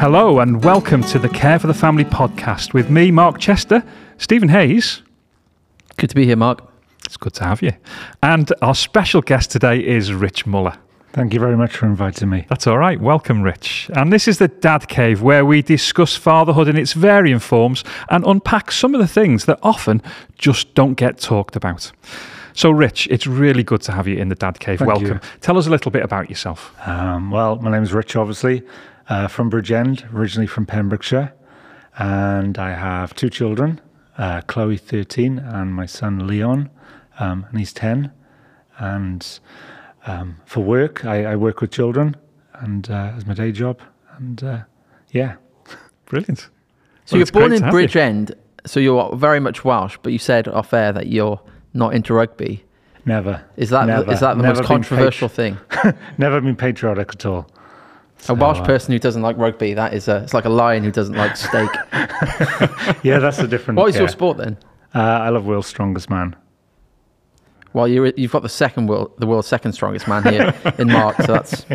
Hello and welcome to the Care for the Family podcast with me, Mark Chester, Stephen Hayes. Good to be here, Mark. It's good to have you. And our special guest today is Rich Muller. Thank you very much for inviting me. That's all right. Welcome, Rich. And this is the Dad Cave, where we discuss fatherhood in its varying forms and unpack some of the things that often just don't get talked about. So, Rich, it's really good to have you in the Dad Cave. Thank Welcome. you. Tell us a little bit about yourself. Well, my name is Rich, obviously, from Bridgend, originally from Pembrokeshire. And I have two children, Chloe, 13, and my son, Leon, and he's 10. And for work, I work with children and as my day job. And yeah. Brilliant. So you're born in Bridgend, so you're very much Welsh, but you said off air that you're not into rugby. Never. Is that the most controversial thing? Never been patriotic at all. A Welsh person who doesn't like rugby, it's like a lion who doesn't like steak. Yeah, that's a different... What is your sport then? I love World's Strongest Man. Well, you've got the world's second strongest man here in Mark, so that's...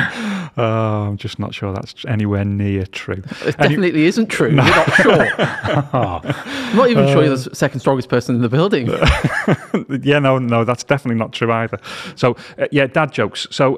I'm just not sure that's anywhere near true. It definitely isn't true. You're not sure. I'm not even sure you're the second strongest person in the building. Yeah, no, that's definitely not true either. So, dad jokes. So,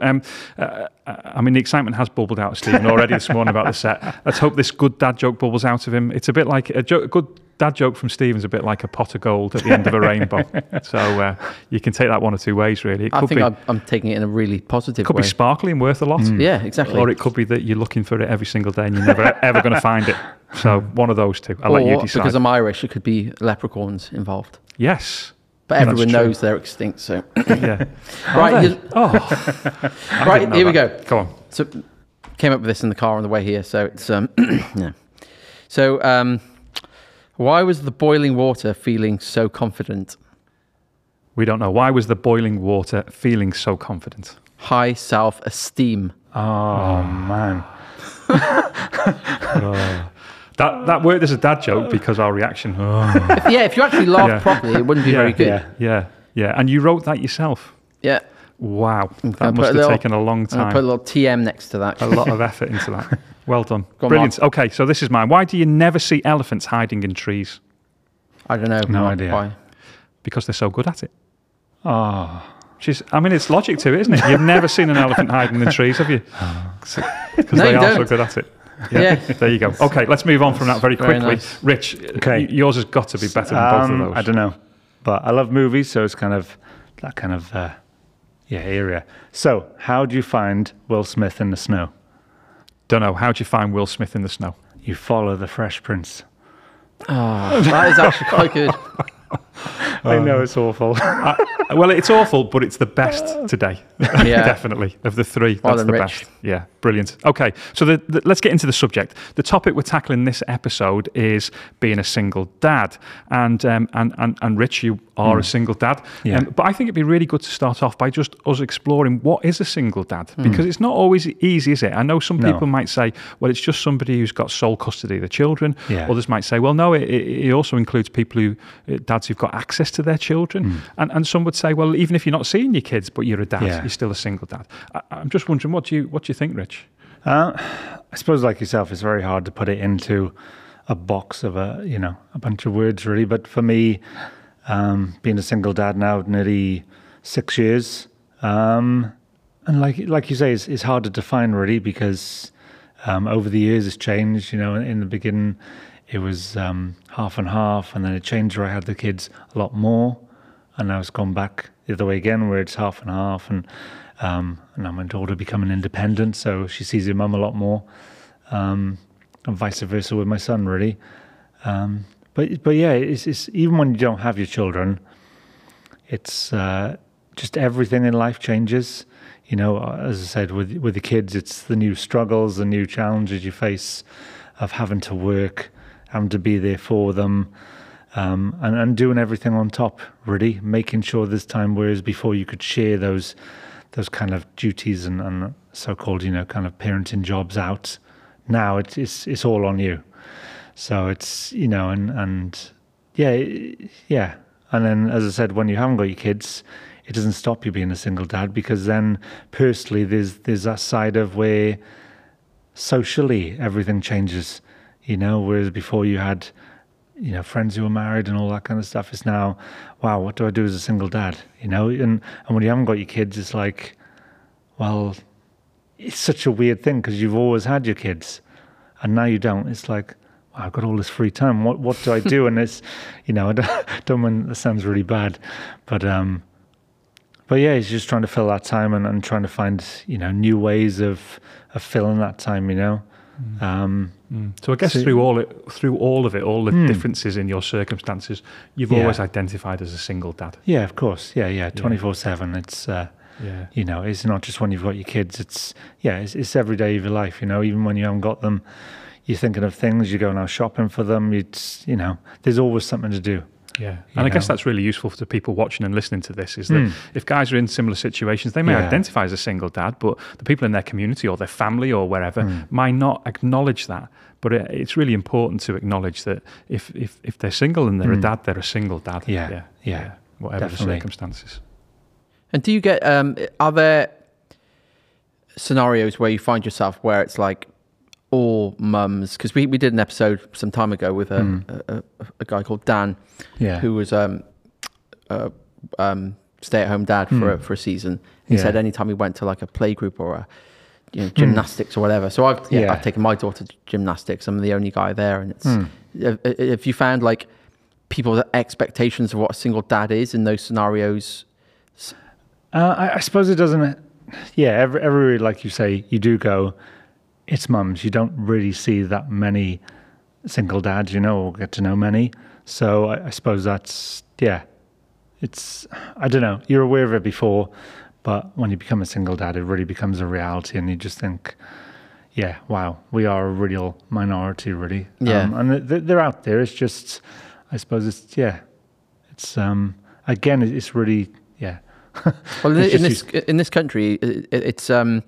I mean, the excitement has bubbled out of Stephen already this morning about the set. Let's hope this good dad joke bubbles out of him. It's a bit like a good dad joke from Stephen's a bit like a pot of gold at the end of a rainbow. So you can take that one or two ways, really. I think I'm taking it in a really positive way. It could be sparkly and worth a lot. Yeah, exactly. Or it could be that you're looking for it every single day and you're never ever going to find it. So one of those two. I'll let you decide. Because I'm Irish, it could be leprechauns involved. Yes. But everyone knows they're extinct, so... Yeah. Right, right, here we go. Go on. So, came up with this in the car on the way here, so it's... yeah. So, why was the boiling water feeling so confident? We don't know. Why was the boiling water feeling so confident? High self-esteem. Oh, man. That worked as a dad joke because our reaction... If you actually laughed properly, it wouldn't be very good. Yeah. And you wrote that yourself? Yeah. Wow. That must have taken a long time. I'll put a little TM next to that. A lot of effort into that. Well done. Brilliant. Okay, so this is mine. Why do you never see elephants hiding in trees? I don't know. No idea. Why? Because they're so good at it. Oh. It's logic to it, isn't it? You've never seen an elephant hiding in trees, have you? Because they are so good at it. Yeah. There you go. Okay, let's move on from that very quickly. Nice. Rich, yours has got to be better than both of those. I don't know. But I love movies, so it's kind of that kind of area. So, how do you find Will Smith in the snow? Don't know. How do you find Will Smith in the snow? You follow the Fresh Prince. Oh, that is actually quite good. I know it's awful. Well, it's awful, but it's the best today. Yeah. Definitely. Of the three, Well that's done, the Rich. best. Yeah, brilliant. Okay, so let's get into the subject. The topic we're tackling this episode is being a single dad. And Rich, you are a single dad. Yeah. But I think it'd be really good to start off by just us exploring what is a single dad. Because it's not always easy, is it? I know some people might say, well, it's just somebody who's got sole custody of the children. Yeah. Others might say, well, no, it also includes people dads who've got access to their children. And some would say, well, even if you're not seeing your kids, but you're a dad, you're still a single dad. I'm just wondering, what do you think, Rich? I suppose, like yourself, it's very hard to put it into a box of a bunch of words, really. But for me, being a single dad now, nearly 6 years, and like you say, it's hard to define, really, because over the years it's changed. In the beginning, it was half and half, and then it changed where I had the kids a lot more, and now it's gone back the other way again, where it's half and half, and now my daughter becoming independent, so she sees her mum a lot more, and vice versa with my son, really. But yeah, it's even when you don't have your children, it's just everything in life changes. As I said, with the kids, it's the new struggles, the new challenges you face of having to work, having to be there for them, and doing everything on top, really, making sure there's time, whereas before you could share those kind of duties and so-called, kind of parenting jobs out. Now it's all on you. So it's, and yeah. And then, as I said, when you haven't got your kids, it doesn't stop you being a single dad, because then personally there's that side of where socially everything changes, whereas before you had, friends who were married and all that kind of stuff. It's now, wow, what do I do as a single dad? And when you haven't got your kids, it's like, well, it's such a weird thing because you've always had your kids and now you don't. It's like, wow, I've got all this free time. What do I do? And it's, I don't mean that sounds really bad, but yeah, it's just trying to fill that time and trying to find, new ways of filling that time, So I guess through all of it, all the differences in your circumstances, you've always identified as a single dad. Yeah, of course. Yeah. 24/7. It's, it's not just when you've got your kids. It's every day of your life, even when you haven't got them, you're thinking of things, you're going out shopping for them. There's always something to do. Yeah, and I guess that's really useful for the people watching and listening to this, is that if guys are in similar situations, they may identify as a single dad, but the people in their community or their family or wherever might not acknowledge that. But it's really important to acknowledge that if they're single and they're a dad, they're a single dad. Yeah, whatever definitely. the circumstances. And do you get, are there scenarios where you find yourself where it's like all mums, because we did an episode some time ago with a guy called Dan, who was stay-at-home dad for a season. He said anytime he went to like a play group or a gymnastics or whatever. So I've taken my daughter to gymnastics. I'm the only guy there, and it's if you found like people's expectations of what a single dad is in those scenarios. I suppose it doesn't. Yeah, every like you say, you do go. It's mums. You don't really see that many single dads, or get to know many. So I suppose that's, it's, I don't know, you're aware of it before, but when you become a single dad, it really becomes a reality and you just think, wow, we are a real minority, really. Yeah. And they're out there. It's just, I suppose it's, it's, again, it's really, Well, in this country, it's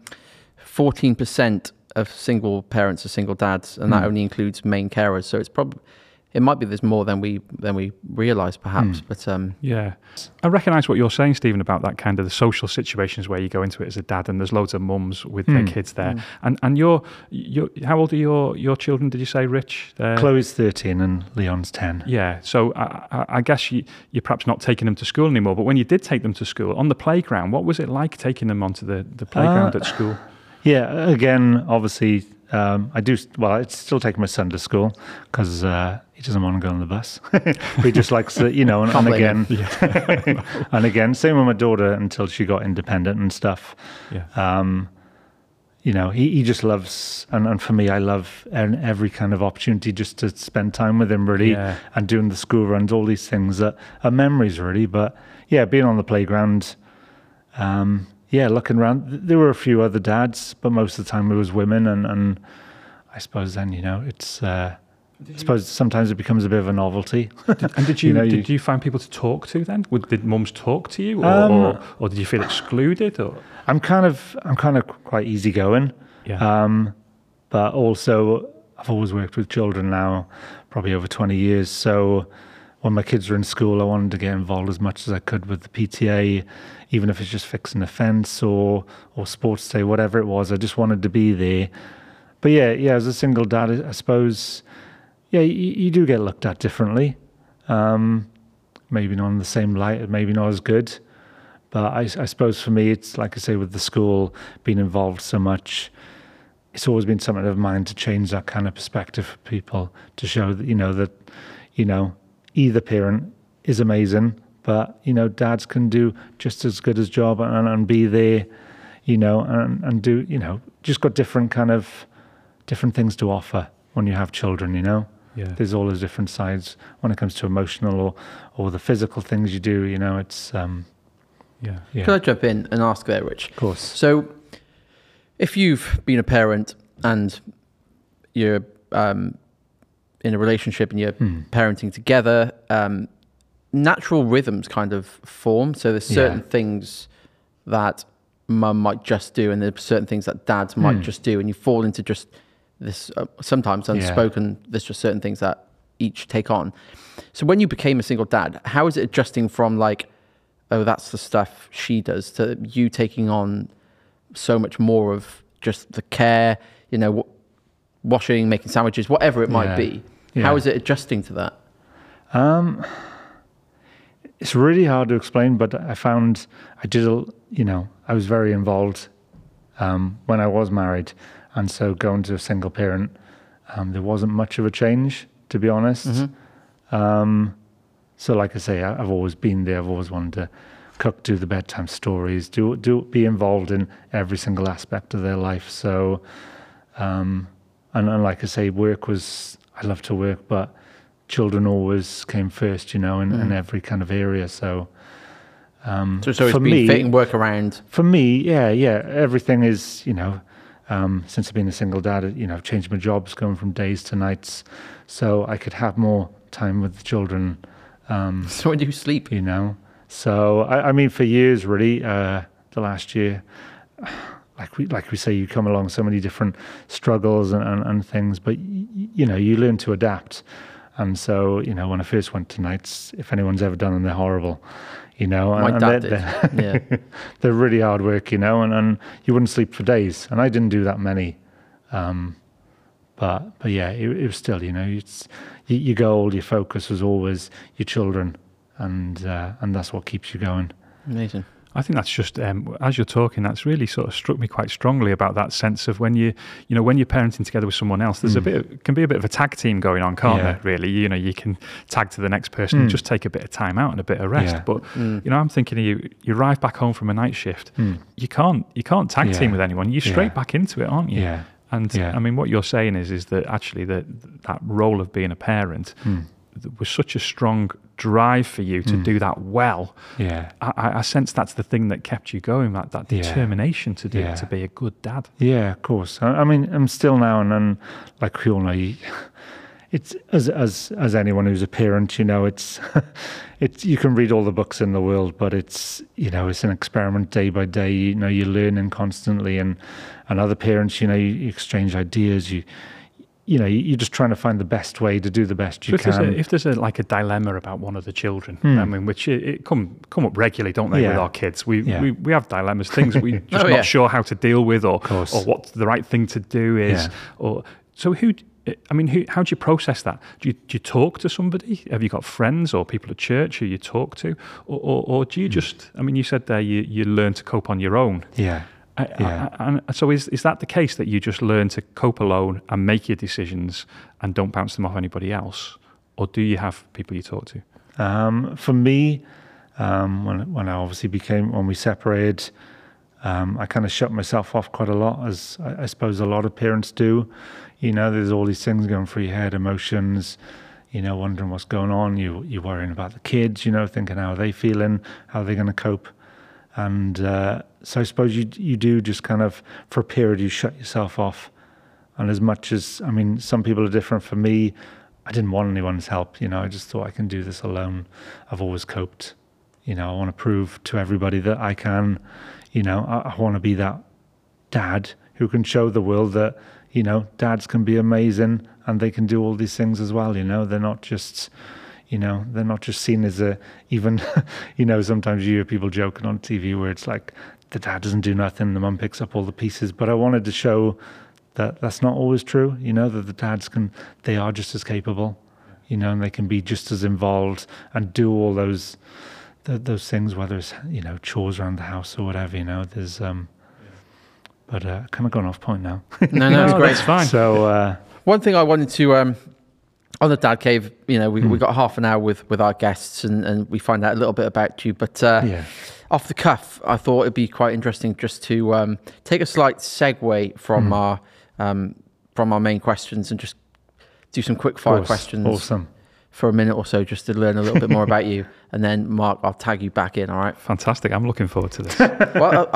14% of single parents are single dads, and that only includes main carers. So it might be there's more than we realise, perhaps. But I recognise what you're saying, Stephen, about that kind of the social situations where you go into it as a dad, and there's loads of mums with their kids there. And you're how old are your children? Did you say, Rich? Chloe's 13 and Leon's 10. Yeah, so I guess you're perhaps not taking them to school anymore. But when you did take them to school on the playground, what was it like taking them onto the playground at school? Yeah, again, obviously, I'd still take my son to school because he doesn't want to go on the bus. He just likes to, and again, and again, same with my daughter until she got independent and stuff. Yeah. He just loves, and for me, I love every kind of opportunity just to spend time with him, really, and doing the school runs, all these things that are memories, really. But being on the playground, looking around, there were a few other dads, but most of the time it was women, and I suppose then, it's, I suppose sometimes it becomes a bit of a novelty. Did you find people to talk to then? Did mums talk to you, or did you feel excluded? Or I'm kind of quite easygoing, but also I've always worked with children now, probably over 20 years. So when my kids were in school, I wanted to get involved as much as I could with the PTA, even if it's just fixing a fence or sports day, whatever it was. I just wanted to be there. But as a single dad, I suppose, you do get looked at differently. Maybe not in the same light, maybe not as good. But I suppose for me, it's like I say, with the school being involved so much, it's always been something of mine to change that kind of perspective for people, to show that, either parent is amazing, but, dads can do just as good as job and be there, and do, just got different things to offer when you have children, Yeah. There's all those different sides when it comes to emotional or the physical things you do, it's... Yeah. Could I jump in and ask there, Rich? Of course. So, if you've been a parent and you're in a relationship and you're parenting together, natural rhythms kind of form. So there's certain things that mum might just do, and there's certain things that dads might just do, and you fall into just this sometimes unspoken. There's just certain things that each take on. So when you became a single dad, how is it adjusting from like, oh, that's the stuff she does, to you taking on so much more of just the care, washing, making sandwiches, whatever it might Yeah. be. Yeah. How is it adjusting to that? It's really hard to explain, but I found I was very involved when I was married, and so going to a single parent, there wasn't much of a change, to be honest. So like I say, I've always been there. I've always wanted to cook, do the bedtime stories, be involved in every single aspect of their life. So, and like I say, I love to work, but children always came first, in every kind of area. So, So it's for been me, fitting work around. for me, yeah, everything is, since I've been a single dad, I've changed my jobs, going from days to nights, so I could have more time with the children. So when do you sleep? So I mean, for years, really, the last year, like we say, you come along so many different struggles and things, but you learn to adapt. And so, when I first went to nights, if anyone's ever done them, they're horrible, My dad did. Yeah. They're really hard work, and you wouldn't sleep for days. And I didn't do that many. But yeah, it was still, you go old, your focus was always your children, and that's what keeps you going. Amazing. I think that's just as you're talking, that's really sort of struck me quite strongly about that sense of when you're parenting together with someone else. There's can be a bit of a tag team going on, can't there? Really, you can tag to the next person and just take a bit of time out and a bit of rest. Yeah. But I'm thinking of you arrive back home from a night shift, you can't tag team with anyone. You're straight back into it, aren't you? Yeah. And I mean, what you're saying is that actually that role of being a parent was such a strong drive for you to do that well. Yeah. I sense that's the thing that kept you going, that determination to do it, to be a good dad. Yeah, of course. I mean, I'm still now and then, like we all know, it's as anyone who's a parent, it's you can read all the books in the world, but it's it's an experiment day by day. You're learning constantly, and other parents, you exchange ideas. You're just trying to find the best way to do the best you can. If there's a dilemma about one of the children, I mean, which it come up regularly, don't they, with our kids? We have dilemmas, things we're just not sure how to deal with, or what the right thing to do is. Or so how do you process that? Do you talk to somebody? Have you got friends or people at church who you talk to, or do you just? I mean, you said there you learn to cope on your own. Yeah. And so is that the case, that you just learn to cope alone and make your decisions and don't bounce them off anybody else, or do you have people you talk to? For me, when we separated, I kind of shut myself off quite a lot, as I suppose a lot of parents do. There's all these things going through your head, emotions, wondering what's going on. You're worrying about the kids, thinking how are they feeling, how are they going to cope. And so I suppose you do just kind of, for a period, you shut yourself off. And as much as, I mean, some people are different. For me, I didn't want anyone's help. I just thought I can do this alone. I've always coped. I want to prove to everybody that I can. I want to be that dad who can show the world that, dads can be amazing and they can do all these things as well. They're not just... they're not just seen as even, sometimes you hear people joking on TV where it's like the dad doesn't do nothing, the mum picks up all the pieces. But I wanted to show that that's not always true, that the dads they are just as capable, and they can be just as involved and do all those things, whether it's, chores around the house or whatever, there's, but kind of gone off point now. No, it's great. It's fine. So, one thing I wanted to, on the Dad Cave, we got half an hour with our guests and we find out a little bit about you. But off the cuff, I thought it'd be quite interesting just to take a slight segue from our main questions and just do some quick fire questions. Awesome. For a minute or so, just to learn a little bit more about you. And then, Mark, I'll tag you back in, all right? Fantastic. I'm looking forward to this. Well,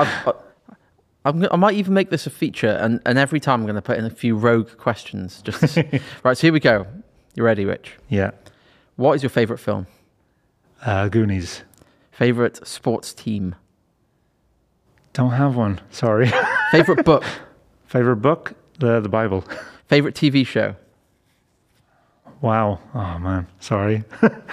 I might even make this a feature, and every time I'm going to put in a few rogue questions. Just to see. Right, so here we go. You ready, Rich? Yeah. What is your favourite film? Goonies. Favourite sports team? Don't have one. Sorry. Favourite book? Favorite book? The Bible. Favourite TV show? Wow. Oh man. Sorry.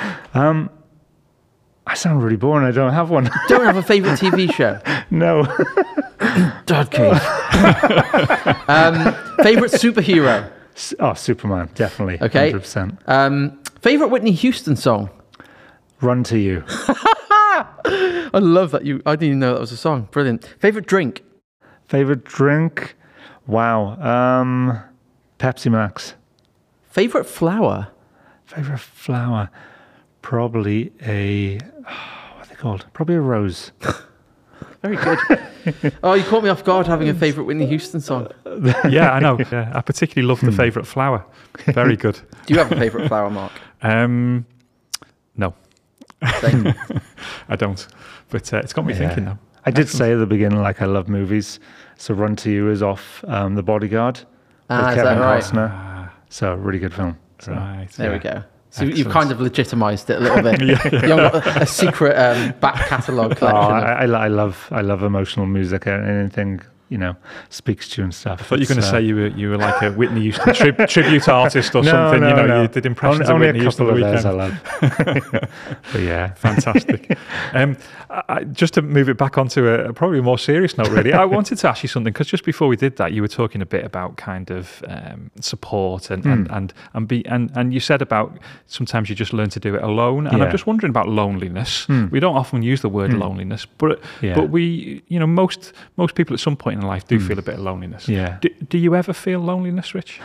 I sound really boring. I don't have one. Don't have a favourite TV show? No. Dad Cave. Favourite superhero? Superman, definitely. Okay. 100%. Favorite Whitney Houston song? Run to You. I love that I didn't even know that was a song. Brilliant. Favorite drink? Favorite drink? Wow. Pepsi Max. Favorite flower? Favorite flower? Probably what are they called? Probably a rose. Very good. Oh, you caught me off guard having a favorite Whitney Houston song. Yeah, I know. Yeah, I particularly love the favourite flower. Very good. Do you have a favorite flower, Mark? No, Same. I don't. But it's got me thinking now. I did say at the beginning, like, I love movies. So Run to You is off The Bodyguard with Is Kevin that right? Costner. So really good film. So, Right. There we yeah. go. So you've Excellent. kind of legitimised it a little bit. You've got a secret back catalogue collection. I love emotional music. Anything, speaks to you and stuff. I thought you were going to say you were like a Whitney Houston tribute artist or something. No. You did impressions Only of Whitney a Houston couple on of the those I weekend. love. But yeah. Fantastic. Just to move it back onto a probably more serious note, really, I wanted to ask you something, because just before we did that, you were talking a bit about kind of support and you said about sometimes you just learn to do it alone. And I'm Yeah. just wondering about loneliness. We don't often use the word loneliness, but we, most people at some point in life do feel a bit of loneliness. Yeah. Do you ever feel loneliness, Rich?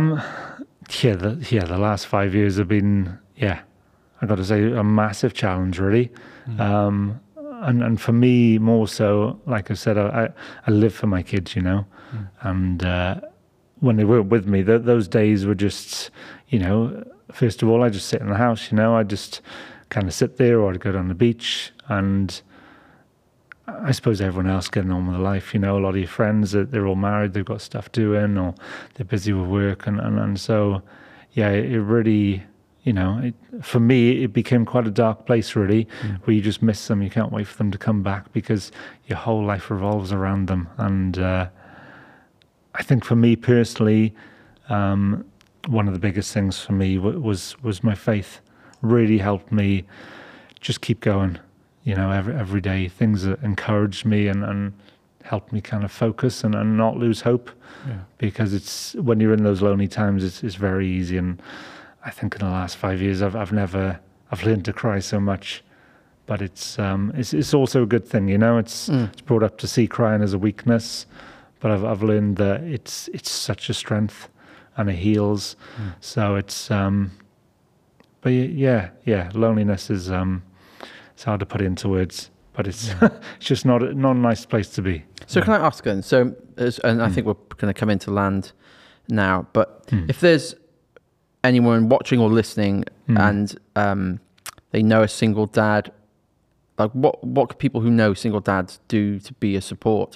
The last 5 years have been, I got to say, a massive challenge, really. And for me, more so, like I said, I live for my kids, and when they were with me, those days were just, first of all, I just sit in the house, I just kind of sit there, or I'd go down the beach, and I suppose everyone else getting on with their life, a lot of your friends, they're all married, they've got stuff doing, or they're busy with work, and so, it really, for me, it became quite a dark place, really, where you just miss them, you can't wait for them to come back, because your whole life revolves around them, and I think for me personally, one of the biggest things for me was my faith. Really helped me just keep going. Every day, things that encouraged me and helped me kind of focus and not lose hope. Yeah. Because it's when you're in those lonely times, it's very easy. And I think in the last 5 years, I've learned to cry so much, but it's also a good thing. It's brought up to see crying as a weakness, but I've learned that it's such a strength and it heals. So it's but loneliness is it's hard to put into words, but it's it's just not a nice place to be. So can I ask then? So, and I think we're going to come into land now, but if there's anyone watching or listening and they know a single dad, like what could people who know single dads do to be a support?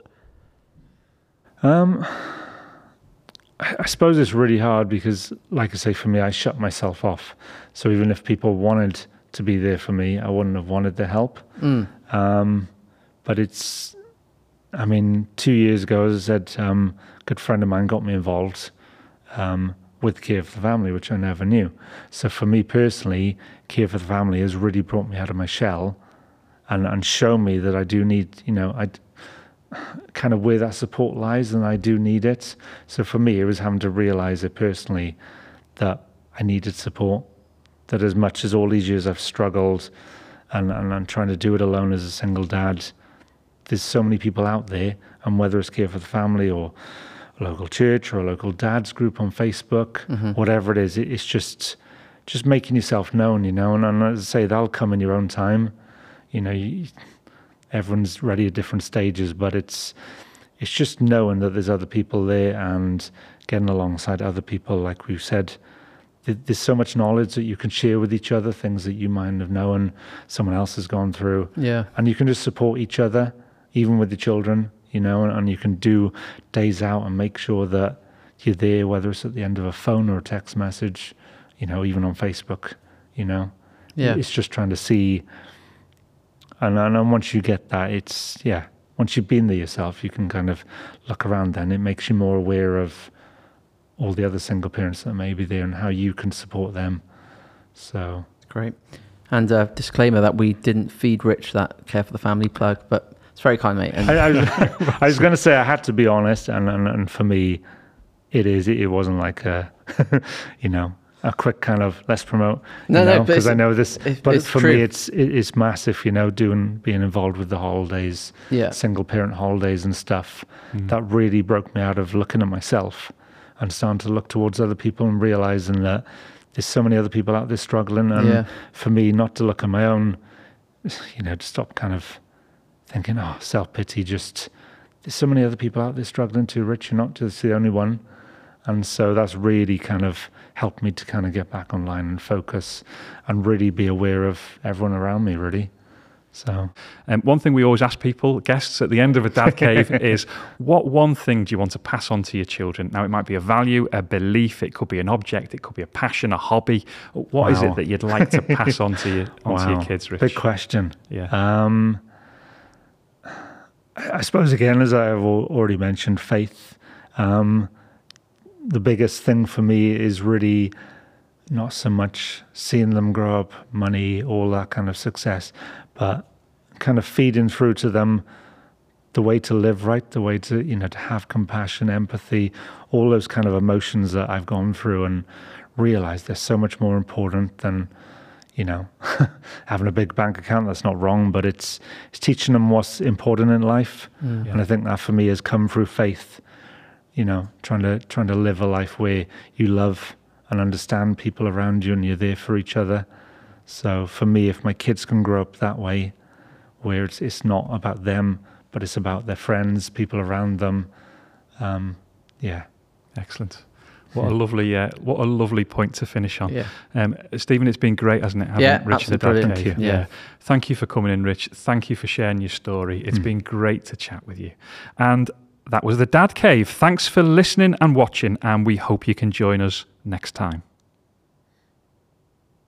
I suppose it's really hard because, like I say, for me, I shut myself off. So even if people wanted to be there for me, I wouldn't have wanted their help. But 2 years ago, as I said, a good friend of mine got me involved with Care for the Family, which I never knew. So for me personally, Care for the Family has really brought me out of my shell and shown me that I do need, kind of where that support lies, and I do need it. So for me, it was having to realize it personally that I needed support, that as much as all these years I've struggled and I'm trying to do it alone as a single dad, there's so many people out there, and whether it's Care for the Family or a local church or a local dads group on Facebook, whatever it is, it's just making yourself known, and as I say, that'll come in your own time. Everyone's ready at different stages, but it's just knowing that there's other people there and getting alongside other people. Like we've said, there's so much knowledge that you can share with each other, things that you might have known someone else has gone through. Yeah. And you can just support each other, even with the children, and you can do days out and make sure that you're there, whether it's at the end of a phone or a text message, even on Facebook, Yeah. It's just trying to see. And once you get that, once you've been there yourself, you can kind of look around then. It makes you more aware of all the other single parents that may be there and how you can support them. So Great. And disclaimer that we didn't feed Rich that Care for the Family plug, but it's very kind, mate. And I was going to say I had to be honest, and for me, it wasn't like a you know, a quick kind of let's promote, No, because I know this. But it's for true. me, it's massive, you know, being involved with the holidays, Yeah. single parent holidays and stuff. That really broke me out of looking at myself and starting to look towards other people and realizing that there's so many other people out there struggling. And for me, not to look at my own, you know, to stop kind of thinking, oh, self-pity, just there's so many other people out there struggling too, Rich. You're not just the only one. And so that's really kind of helped me to kind of get back online and focus and really be aware of everyone around me, really. So, one thing we always ask people, guests at the end of a Dad Cave is, what one thing do you want to pass on to your children? Now, it might be a value, a belief, it could be an object, it could be a passion, a hobby. What is it that you'd like to pass on to your kids, Rich? Big question. Yeah. I suppose, again, as I've already mentioned, faith. The biggest thing for me is really not so much seeing them grow up, money, all that kind of success, but kind of feeding through to them the way to live right, the way to, you know, to have compassion, empathy, all those kind of emotions that I've gone through, and realized they're so much more important than, you know, having a big bank account. That's not wrong, but it's teaching them what's important in life. And I think that for me has come through faith, you know, trying to live a life where you love and understand people around you and you're there for each other. So for me, if my kids can grow up that way, where it's not about them, but it's about their friends, people around them, Excellent. What a lovely point to finish on. Yeah. Stephen, it's been great, hasn't it? Having Rich the Dad brilliant. Cave. Yeah. Thank you for coming in, Rich. Thank you for sharing your story. It's been great to chat with you. And that was the Dad Cave. Thanks for listening and watching, and we hope you can join us next time.